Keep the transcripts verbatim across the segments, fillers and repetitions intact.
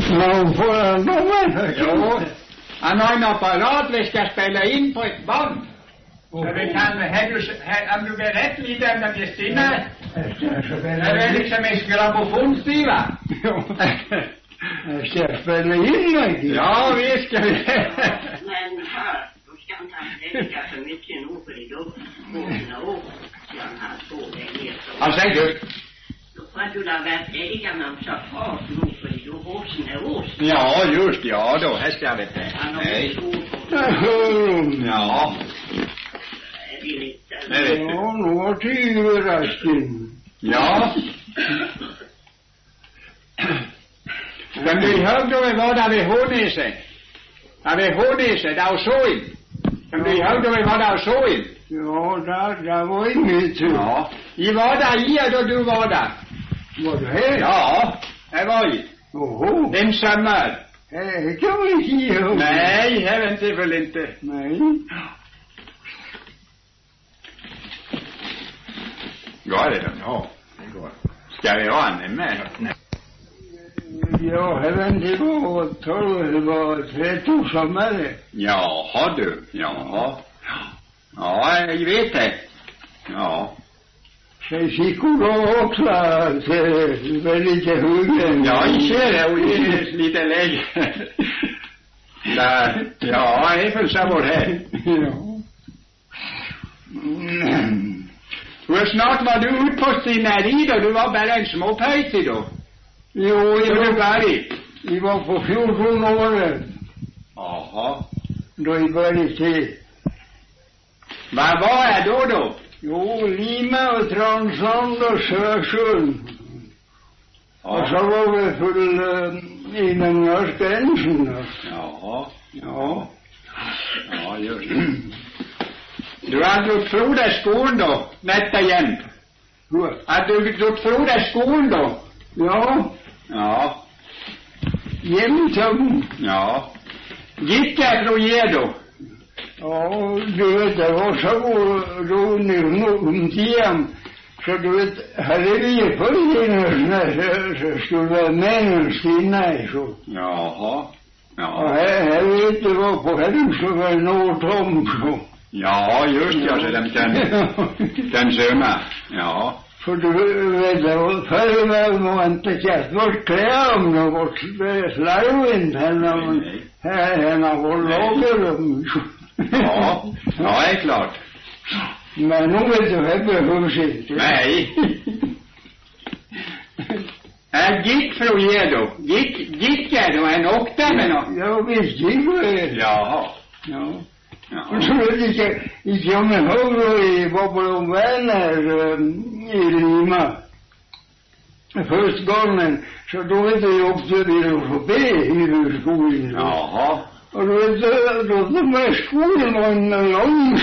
Ja, får han dommen? Jo. Han har en apparat vi ska spela in på ett band. Så vi kan, här du, här, om du berättar lite om det Kristina. Det är liksom en grammofonskiva. Ja. Jag ska spela in mig. Ja, vi ska vi. Men här, då ska han inte lägga för mycket nog för det då. Många år ska han få det ner. Ja, säg du. Då får du la värt äga någon så fart nog för det då åsen är åsen. Ja, just ja då, här ska vi det. Nej. Ja. Det är lite. Ja, nu var det överraskning. Ja. Men vi hörde vi var där vid Hånese. Där vid Hånese, där och så in. Men vi hörde vi var där och så in. Ja, där, där var inget. Ja. Vi var där i då du var där. Var du här? Ja, det var i. Oho. En sommar. Det kan vi inte göra. Nej, jag vet inte väl inte. Nej. Går det då? Ja, det går. Ska vi ha en med? Ja, jag vet inte vad tolv, det var tretton sommar. Ja, har du? Ja. Ja, jag vet det. Ja. Säg psykolog också, att det är lite huggen. Ja, jag ser det, och det är lite läge. Där, ja, det är för så var det. Ja. Mm. Hur snart var du ute på stineri då? Du var bara en småpöjtig då. Jo, Så du var i? jag var på fjorton år. Jaha. Då jag började se. Vad var jag då då? Jo, Lima och Transand och Sörsund. Ja. Och så var vi full uh, inom gränsen. Jaha. Ja. Ja, just det. Du har gjort Froda skon då, nätta jämt. Hur? Har du gjort Froda skon då? Ja, Ja. jämtom. Ja. Gick jag då ge då? Ja, du vet, det var så då nu någon tiden. Så du vet, hade vi följande så skulle männen stinna så. Jaha. Och Ja. här, här vet du vad på henne så var det något om så. Ja, just ja, så de kan, kan sömma. Ja. För du vet, det var förr var inte kärt vårt kräm och vårt slarvint henne. Henne var lagerum. Ja. Ja, det är klart. Men nu vet du, det behövs inte. Nej. Jag gick från er då. Gick, gick jag då? En åkte med något? Ja, visst gick det. Jaha. Ja. Ja. Och så vet jag inte, jag kommer ihåg då i Bobbelom vänner i Lima. Först gången, så då vet jag åkte vi förbi i skolan. Jaha. Och då vet jag, då de här skolan var en lång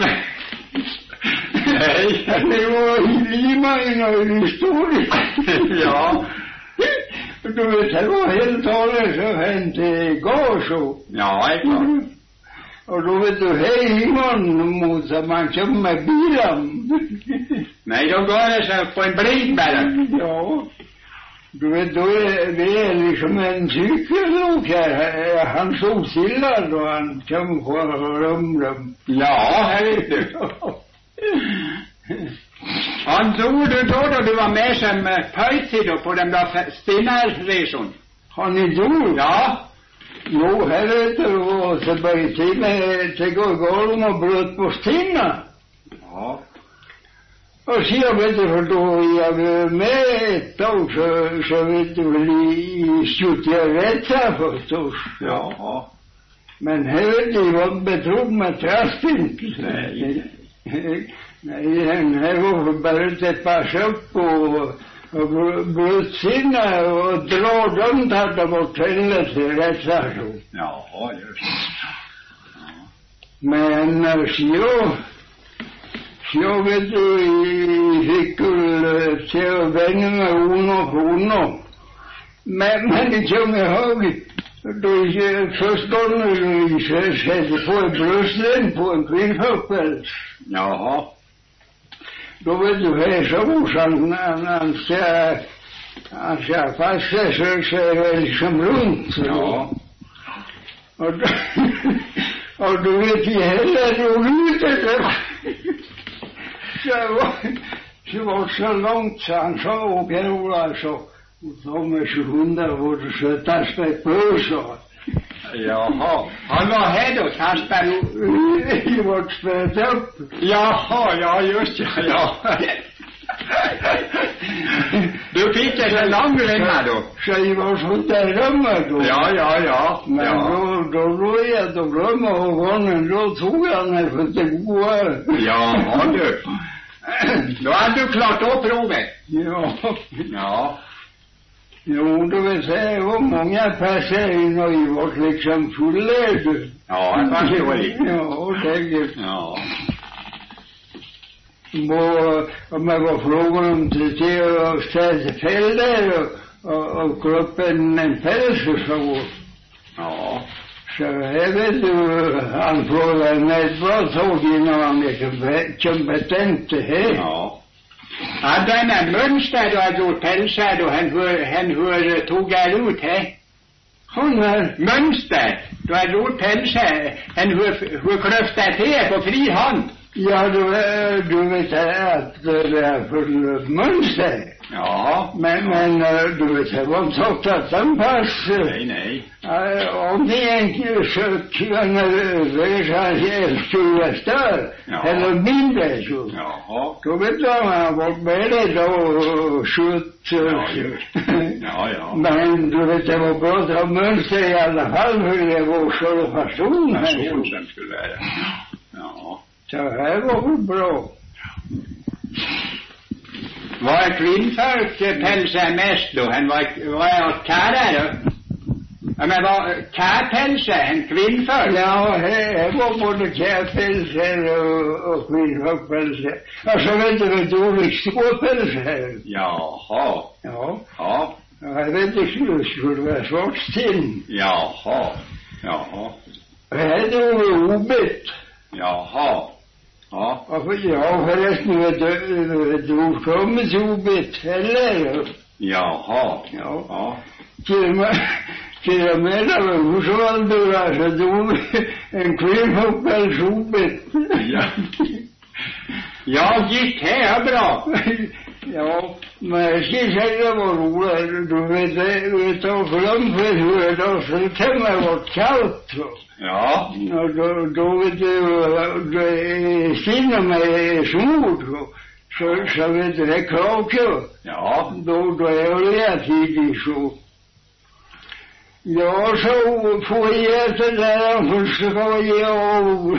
Nej. det var i Lima i någon historia. Ja. Du vet, det var helt talet så hänt igår så. Ja, det är klart. Och då vet du, hej imorgon mot att man kommer med bilen. Nej, då går det så på en blid bara. Ja. Du vet, då är det liksom en cykelåkare. Han stod stilla då han kom på rumrum. Ja, här vet du. Han tror du då då du var med som pöjtig då på den där Stinnarresan? Har ni gjort? Ja. Jo, här vet du, och så började till med till golv och bröt på Stinna. Ja. Och så jag vet du, för då jag var med ett tag så, så vet du, i Stjutjarätta förstås. Ja. Men här vet du, var betrodd med trasten. Nej. Nej, här var bara ett par köp och, och bröt sina och dra dem hade bort henne till rätta så. Ja, just det. Ja. Men så, så vet du, fick väl till vännerna uno på uno. Men, men det kommer jag ihåg, då först gången vi sätter på en bröstlen på en kvinnhoppel. Jaha. Då vet du, här så morsan, han ska Alltså fast det så, så är det liksom runt. Så. Ja. Och då, och då vet vi heller roligt det. Så det var, så var så långt så han sa och Per-Ola så. Och de är tjugohundra år så Tarsberg på så. Jaha. Han var här då, Tarsberg? I vårt spöt upp. Jaha, ja just ja, ja. Du fick det så långt länge då? Så i vårt hotellrum då. Ja, ja, ja. Men ja. då, då låg jag då glömde och gången då tog jag mig för det goda. Ja, du. Då hade du klart upp provet. Ja. Ja. Jo, då vill säga, det var många personer i vårt liksom fullärd. Ja, det var så lite. Ja, det är ja. Och om jag var frågan om till till att ställa fällor och, och, och klippa en, en päls så. Ja. Så jag vet ju, han frågade mig ett bra tag innan han är kompetent här. Ja. Ja, denna mönster du har gjort pälsar då, han hur, han hur tog jag ut här? Hon är mönster, du har gjort pälsar, han hur, hur kröftar det på fri hand? Ja, du, du vet att det är för mönster. Ja. Men, men du vet, jag var inte sagt att den passar. Nej, nej. Om det är en kökande översansjälstura stör, eller mindre så. Jaha. Då vet jag att man var beredd och skjutt. Ja, just. Ja, ja. Men du vet, det var bra att ha mönster i alla fall, för det var så person. Person som skulle vara. Ja. Så här var det bra. Var kvinnfolk pälsar mest då? Han var, var karlar då? Ja, men var karpälsar en kvinnfolk? Ja, det var både karpälsar och, och kvinnfolkpälsar. Och så vet du vet du olika skåpälsar. Jaha. Ja. Ja. Jag vet inte hur det skulle vara svart stinn. Jaha. Jaha. Det här var obett. Jaha. Ja. Ja, förresten vet du, du kommer till obett heller. Jaha. Ja. Ja. Till och med, till och med där var husvaldur, alltså du en kvinnfolkpäls obett. Ja. Ja, gick här bra. Ja, men jag ska säga det var roligt. Du vet, du vet, och glöm för hur det var, så kan man vara kallt så. Ja. Och då, då vet du, sinne med smord så, så, så vet du, det krakar. Ja. Då, då är jag tidigt så. Ja, så får jag det där, för så ska jag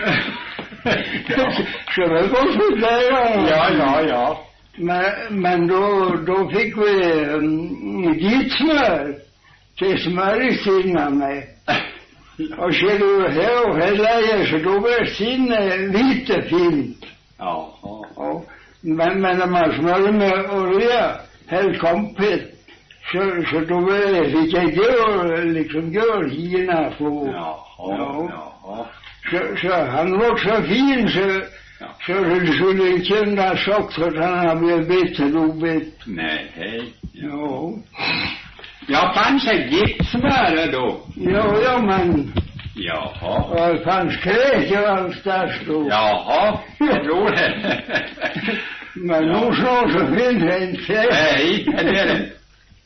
så det går så där. Ja, ja, ja. Men, men då, då fick vi um, dit smör till smörgåsen med. Och så du här och här så då var sinne lite fint. Jaha. Ja. Men, men när man smörjer med olja, helt kompet, så, så då var det fick jag gå, liksom gå hina på. Jaha, ja. Jaha. Så, så han var så fin så, ja. Så det skulle inte kunna sagt för att han har blivit bättre och bättre. Nej, hej. Ja. Ja, fanns det giftsmör då? Ja, ja, men. Jaha. Och det fanns kräk och allt där då. Jaha, jag tror det. Men ja. Nu så så finns det inte kräk. Nej, det är det.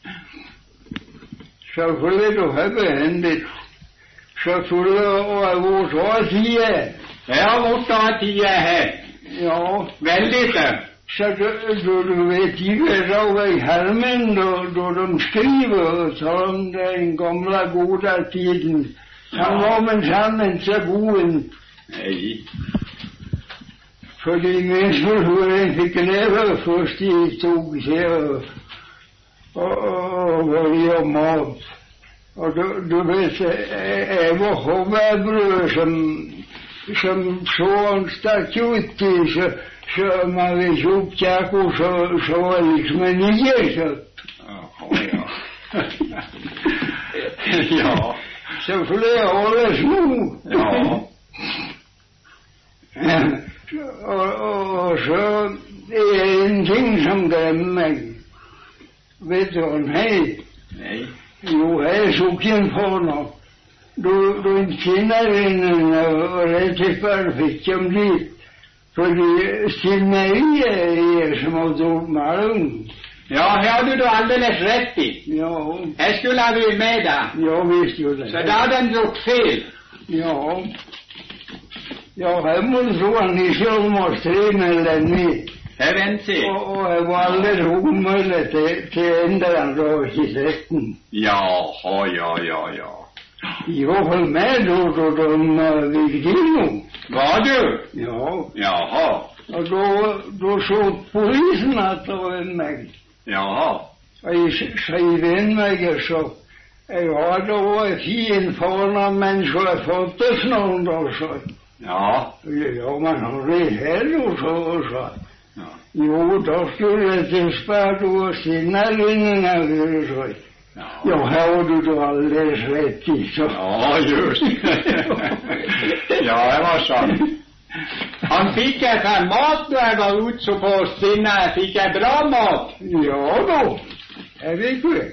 Så för det då har behändigt. Så för det och vårt har tio. Ja, vårt har tio här. Ja. Väldigt det. Så då, då du vet ju då i Hermen då, då de skriver så om den gamla goda tiden. Han Ja. var minsann inte så god. Nej. För de människor hur fick leva först i tog sig och, och, och var mat. Och då, du vet, jag var hovärbröd som, som sån stack ut i så, så man vill upp käkor så, så var det liksom en nierkött. Jaha, ja. Ja. Så flera håller små. Ja. och, och, och så är det en ting som grämmer mig. Vet du vad nej? Nej. Jo, här såg en honom. Då, då en kinnarinnan och rättspär fick de dit. För det simmeri är som har gjort malung. Ja, här har du då alldeles rätt i. Ja. Här skulle ha vi med där. Ja, visst gjorde det. Så där har den gjort fel. Ja. Ja, här måste tro att ni själv måste träna eller ni. Här väntar jag. Och, och det var alldeles omöjligt till, till ändran då i sätten. Jaha, ja, ja, ja. Jag höll med då, då de uh, gick in. Var du? Ja. Jaha. Och då, då såg polisen att det var en mig. Jaha. Och jag skrev in mig så. Ja, då var jag fin för några människor jag fått det snart då så. Ja. Ja, man har det här och så och så. Ja. Jo, då skulle jag till spart och sina ringarna och så. Ja. Ja, här har du då alldeles rätt i så. Ja, just. Ja, det var så. Han fick ett här mat då jag var ute så på sina, fick jag bra mat. Ja då, jag vet det.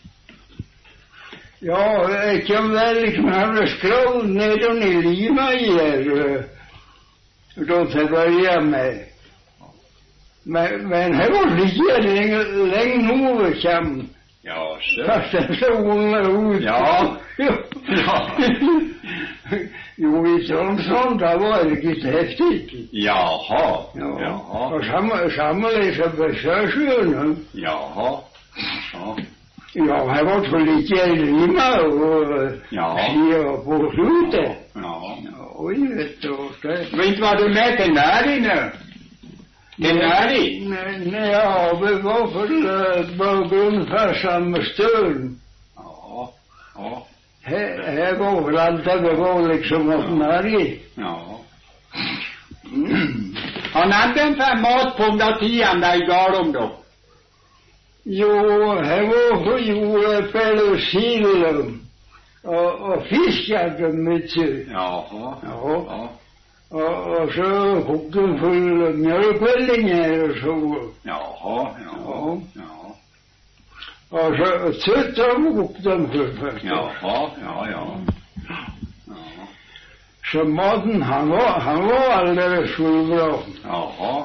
Ja, jag kan väl liksom ha skrål ner och i Lima i er. Då till börja med. Men, men här var det länge, länge nog kam. Ja, så. Fast det så unga ut. Ja. Ja. Jo, visst om sånt, det var riktigt häftigt. Jaha. Ja. Jaha. Och samma, samma läsa besöksönen. Jaha. Ja. Ja, här var så lite Lima och Ja. ja, på slutet. Ja. Oj, vet du. Det. Men inte var du med till Nari nu? Till Nari? Nej, nej, ja, vi var för ungefär samma stund. Ja. Ja. Här, här var väl allt det var liksom åt Nari. Ja. Han hade en fem mat på den där tian där i Galum då. Jo, här var för jordäppel och sill och, och fiskade mycket. Jaha. Ja. Ja. Och, och så kocken full mjölkvällingar och så. Jaha. Ja. Ja. Och så sött och kocken full. Jaha. Ja, ja. Ja. Så maten, han var, han var alldeles fullbra. Jaha.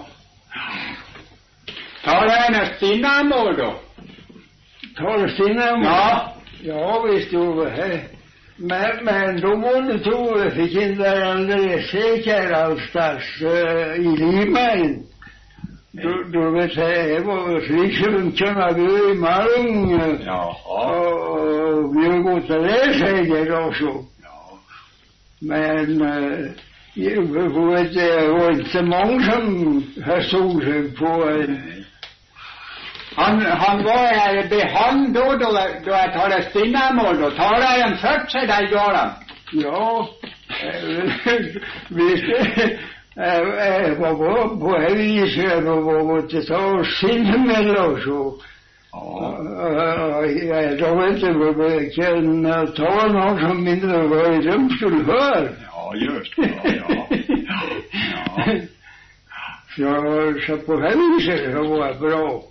Tar det hennes sinnamål då? Tar det sinnamål? Ja. Ja, visst gjorde det här. Men, men då må du tro, jag fick inte alldeles säker allstans uh, i Lima. Då, då vet jag, det var liksom kunna gå i Malung. Jaha. Och vi har gått till det säkert också. Ja. Men uh, jag vet, det var inte så många som har såg sig på en. Han, han var här behand då, då, då jag talade sinnamål, då talade han fört sig där i Galan. Ja, visst, jag var på här viset, jag var till ta sinnemel och så. Ja. Jag vet inte vad jag kan ta någon som inte var i rumskull för. Ja, just det, ja, ja. Ja. Så, så på här viset så var det bra.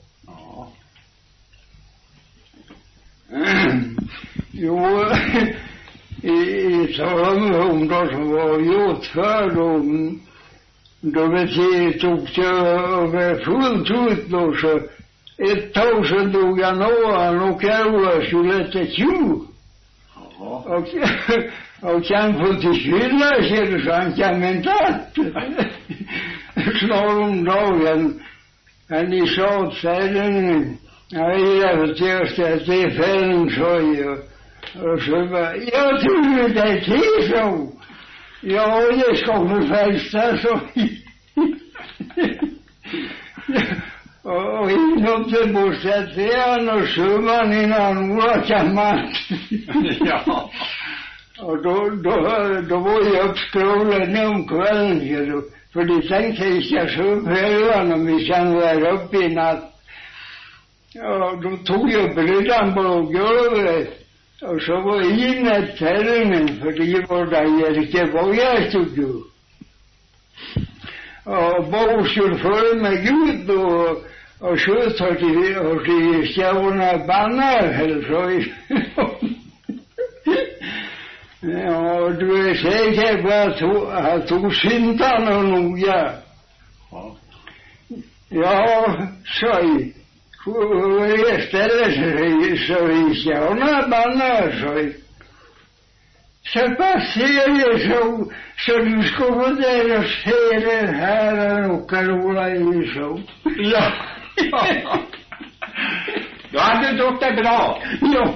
Jo, i, i Salomon då som var gjort för dem, då vet jag tog det över fullt ut då så ett tag så dog jag någon och Karola skulle till tjuv. Och, och han får till kylla sig så han kan inte att. Snart om dagen, han i sa färden. Ja, jag vet just att det är färden så jag. Och så bara, jag tror det är till så. Ja, det ska med fästa så. Och inom till bostadsfärden och summan innan våra kammaren. Ja. Och då, då, då var jag uppskrålad om kvällen. För det tänkte jag ska så upp helvan om vi kan vara uppe i natt. Ja, då tog jag bryddan på golvet och så var jag inne i terrängen för det var där Erik var jag stod ju. Och Bo skulle föra mig ut och, och sköt har till, har till stjärna bannar hälsoj. Ja, du är säker på att han tog syntarna nog, ja. Ja, säg. Jag ställer sig så i stjärna bannar, säg. Så passerar så, så du ska gå där och se det här och Carola i så. Ja, ja. Då hade du gjort det bra. Ja.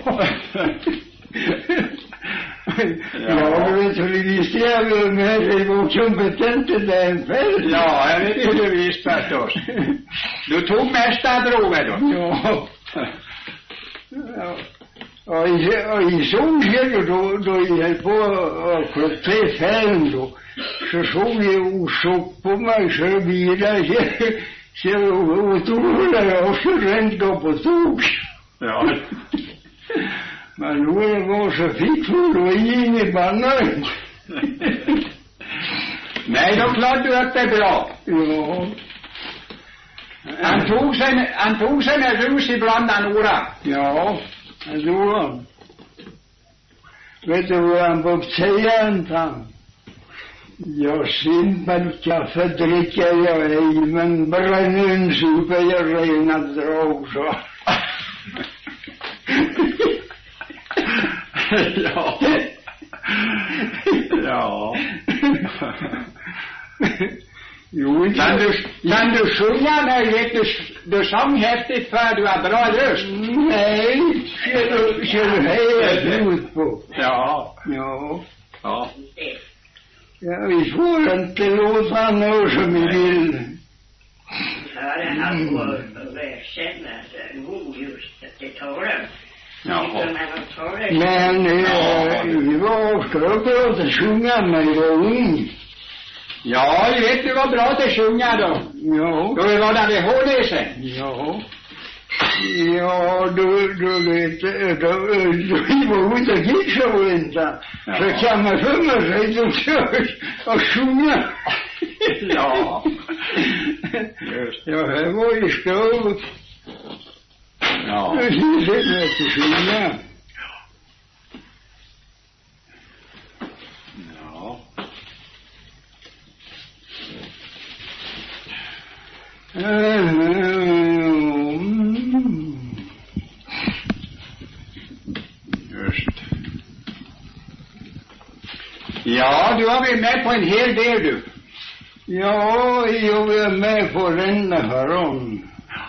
Ja, du vet hur det visste jag med dig var kompetent där en fäll. Ja, jag vet hur du visste förstås. Du tog mesta provet då. Ja. Ja. Och i, och i solskedet då, då jag höll på att klottra färgen då, så såg jag osåg på mig så vidare, så jag otroligt och så rent upp och tog. Ja. Men nu var så fick hon då in i banan. Nej, då klarade du upp det bra. Ja. Han tog sig, han tog sig med rus ibland, Anora. Ja. Jag tror han. Vet du vad han får säga inte han? Jag simpel kaffe dricker jag ej, men brännun super jag rena drag så. Ja. Ja. Jo, kan du, kan du sjunga när du, du sång häftigt för du har bra röst? Nej, ser du, ser du här ut på? Ja. Ja. Ja. Ja, vi får inte låta någon som vi vill. Ja, den har på känna nog just till tåren. Ja. Men eh, vi var ofta uppe att sjunga när vi var ung. Ja, jag vet du var bra att sjunga då. Ja. Då vi var där vid Hårdese. Ja. Ja, du, du vet, då, vi var ute och gick så inte. Så kan man sjunga sig och sjunga. Ja. Just. Ja, här var ju skål. Ja. Det är det att sjunga. Ja. Just. Ja, du har varit med på en hel del du. Ja, jag är med på denna herron.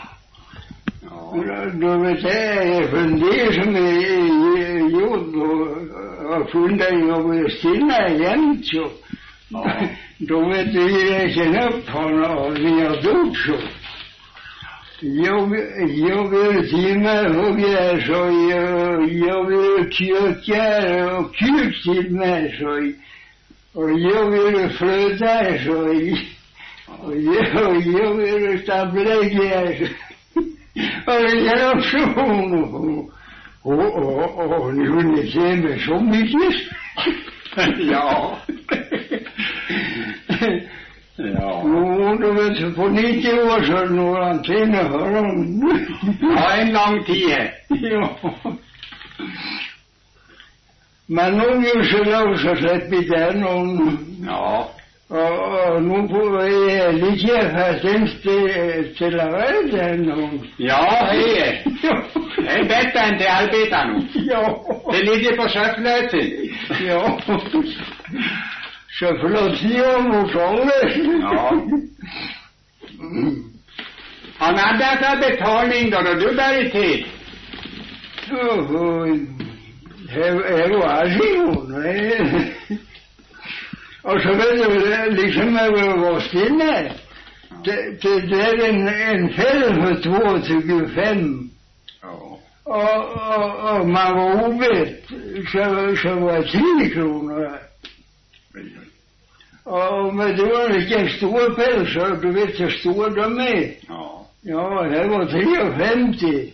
Ja. Du vet, det är från det som är gjort och funnet jag vill stina igen så. Ja. Då vet du, jag känner upp honom och vi har dog så. Jag, jag vill timma och jag så jag, jag vill köka och kuk till mig så. Och jag vill flöta så. Och jag, jag vill stablägga så. Och jag är också och, och, och, och nu ni ser mig så mycket. Ja. Ja. Jo, du vet, på nittio år sedan når han till med honom. Ja, en lång tid. Ja. Men nog ju så låg så släppit den om. Ja. Och nu får vi lika fast till, till världen. Ja, det är. Det är bättre än till arbeta nu. Ja. Det ligger på söflöten. Ja. Så förlåt jag mot honom. Ja. Han hade för betalning då, då du bär i tid. Här var det. Och så vet du, liksom över vår stille. Det, det, det är en, en fäll för två tjugofem. Ja. Och, och, och man var ovet, så, så var det tio kronor. Och men det var vilken stor fäll, så du vet hur stor de är. Ja. Ja, det var tre femtio.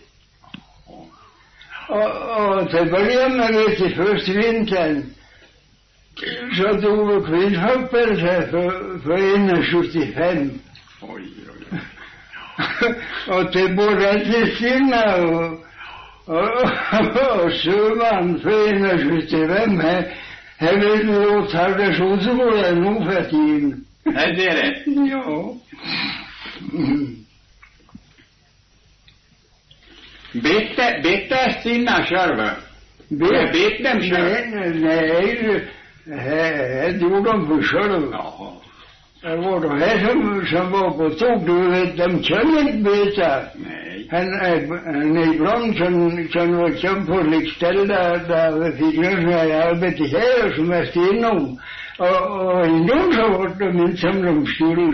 Och, och till början med det till första vintern. Så tog vi kvinnhoppelse för, för en sjuttiofem. Oj, oj, oj. och till båda till sina och och sövan förenas till vem här här vill låta det så så går det nog för tiden. Är det det? Ja. Bete, bete sina själva. Vet vet dem själva. Nej, nej, det gjorde de för själva. Jaha. Det var det här som, som var på tog, du vet, de känner inte beta. Nej. Han, han ibland kan, kan vara kämpa på likställ där, där vi fick några arbete här som är stenom. Och, och inom så var de inte som de skulle.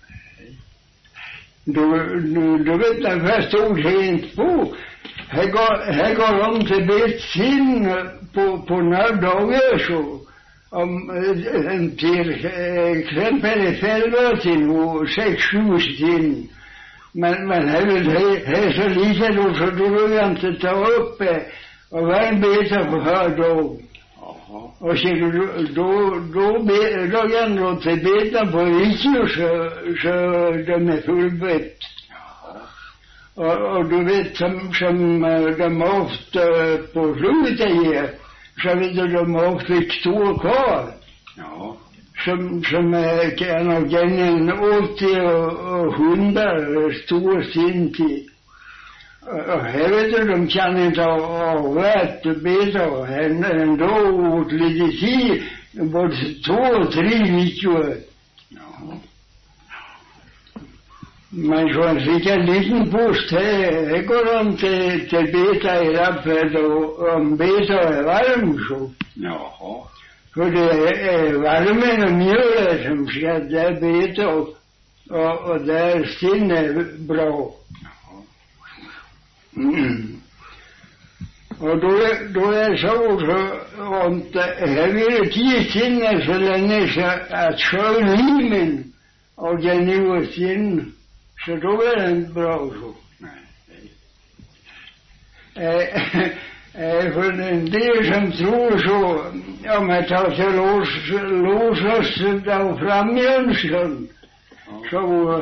Du, du, du vet, den förstod sig inte på. Här går, här går de till bet sin på, på några dagar så. Om en till exempel i fället till och sex, sju sin. Men, men här vill här så lite då så du vill inte ta upp och vara en beta på här då. Och så då, då, då, då kan du till beta på riktigt så, så de är fullbett. Och, och du vet som, som de ofta på slutet ger. Så vet du, de har också ett stort kvar. Ja. Som, som är kan ha gängen åttio och hundra stor sinti. Och här vet du, de kan inte ha varit beta och ändå åt lite tid. Både två och tre veckor. Ja. Men så en lika liten post här, här går de till, till beta i rappet och om beta är varm så. Jaha. För det är värmen och mjölet som ska där beta och, och, och där stinn är bra. Mm. Och då, då är det så, så att här vill det tio stinnar så länge så att sjölimen och den nya stinn. Så då är den bra så. Eh, eh, för en del som tror så, om jag tar sig lås, låsas då framjönskan, så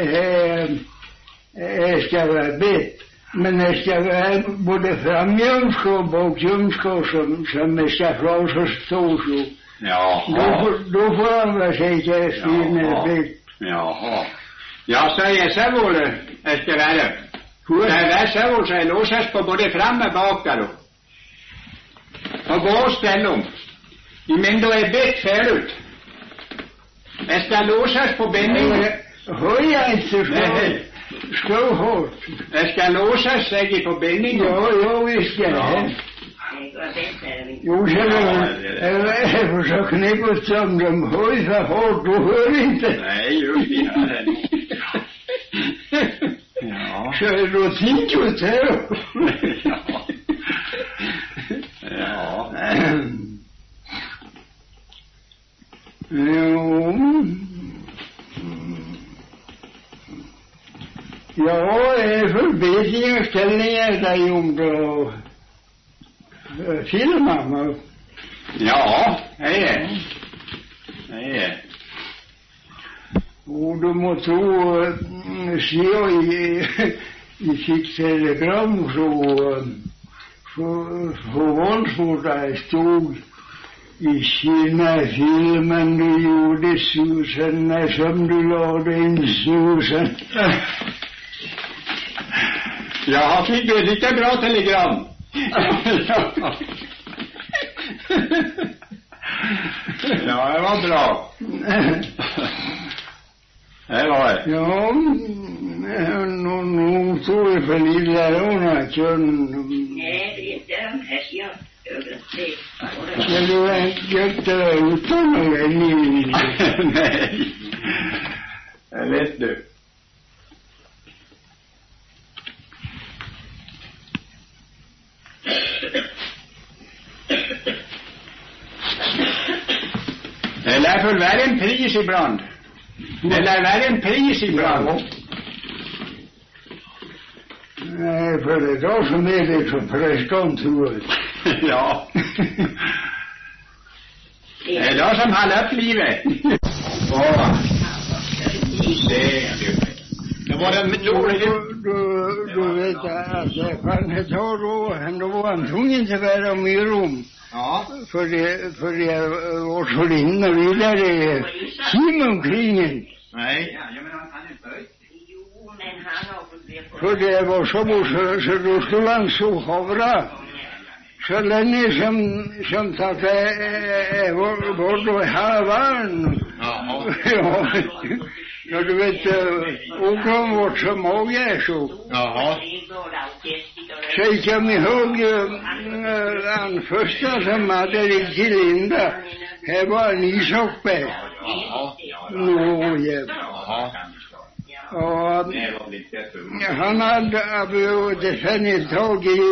det ska vara bett. Men det ska vara både framjönska och bakjönska som, som det ska flåsas så så. Jaha. Då, då får han vara säker att stinen är bett. Jaha. Ja, så är så vore efter värre. Det är så vore sig låsas på både fram och bak där då. Och gå och ställa om. Men då är bett förut. Det ska låsas på bändningen. Hör jag inte så. Nej. Så hårt. Det ska låsas, säger på bändningen. Ja, ja, visst är det. Jo, så jag försöker ni gå som de hör så hårt, du hör inte. Nej, just det. Ja. Så är det fint ut här. Ja. Ja. Jo. Ja, förbättringsställningar där gjorde och filmar. Ja, det är det. är Och du måste tro, se i, i sitt telegram så, för vansvårt där stod i Kina filmen du gjorde Susan när som du lade in Susan. Jag fick det lika bra telegram. Ja. Ja, det var bra. Det var det. Ja, nu, nu tog jag för lilla låna kön. Nej, det är inte den här jag översteg. Men du har inte gjort det utan att jag är. Nej, jag vet du. Det lär väl vara en pris ibland. Det lär vara en pris ibland. Ja. Nej, för det är då som är det så presskontoret. Ja. Det är då som håller upp livet. Åh. Se, Det var en metod. Du, du vet att det kan ett år då, då var han tvungen till att vara med i rum. Ja. För det, för det var så linda vidare kim omkring en. Nej. Ja, men han kan inte. Jo, men han har fått det på. För det var så, så, så då skulle han så havra. Så länge som, som tack är vår då halvan. Ja. Ja. Ja, du vet, åkron vårt som mag är så. Jaha. Så jag kommer ihåg den första som hade riktigt linda. Här var en ishockey. Jaha. Nå, ja. Jaha. Och han hade definitivt tag i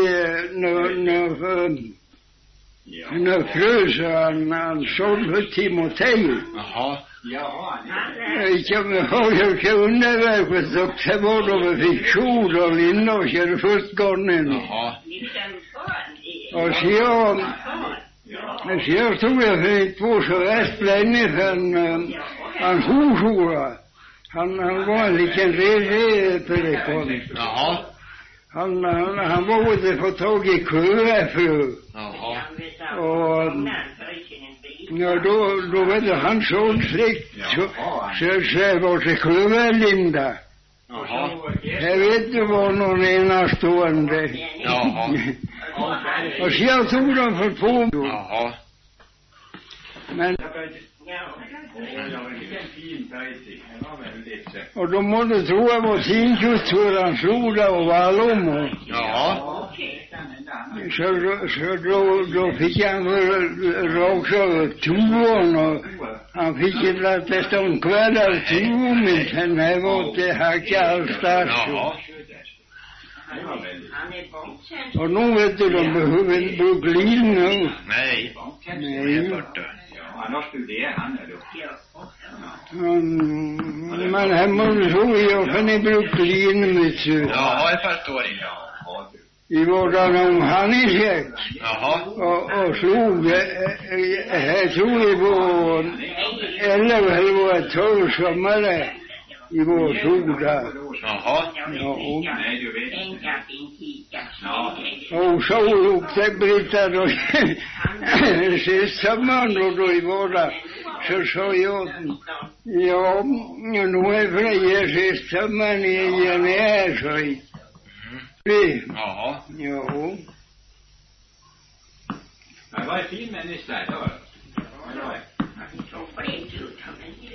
några frö så han, han sålde Timotej. Jaha. Jag kommer ihåg jag kunde verkligen så det var då vi fick kjol och linda och körde först gången. Jaha. Och så jag, så jag stod jag för ett två så värst länge för en, en hovsora. Han, han var en liten revpelekon. Jaha. Han, han, han vågade få tag i köfrö. Jaha. Och ja, då, då var det han så släkt så, så, så var det klöverlinda. Jaha. Jag vet det var någon enastående. Jaha. Och så jag tog dem för två. Jaha. Men och de måste tro att jag var tinkjust för hans roda och vallom. Jaha. Så, så då, då fick han rakt över toan och han fick ett lätt stånd kvällar toan men sen här var det hacka allstans. Jaha. Och nu vet du, de behöver inte bruka lin nu. Nej. Nej. Annars studerar han då. Mm, men här måste så jag kan inte bruka lin med så. Ja, jag förstår det. I vårdan om han i säck. Jaha. Och, och slog, här tror vi på elva eller var tolv sommare i vår soda. Jaha. Ja. Nej, du vet. Och så lukte Britta då sista man då, då i vårda. Så sa jag, ja, nu är Freja sista man i en är så. Jaha. Jo. Det var en fin människa där.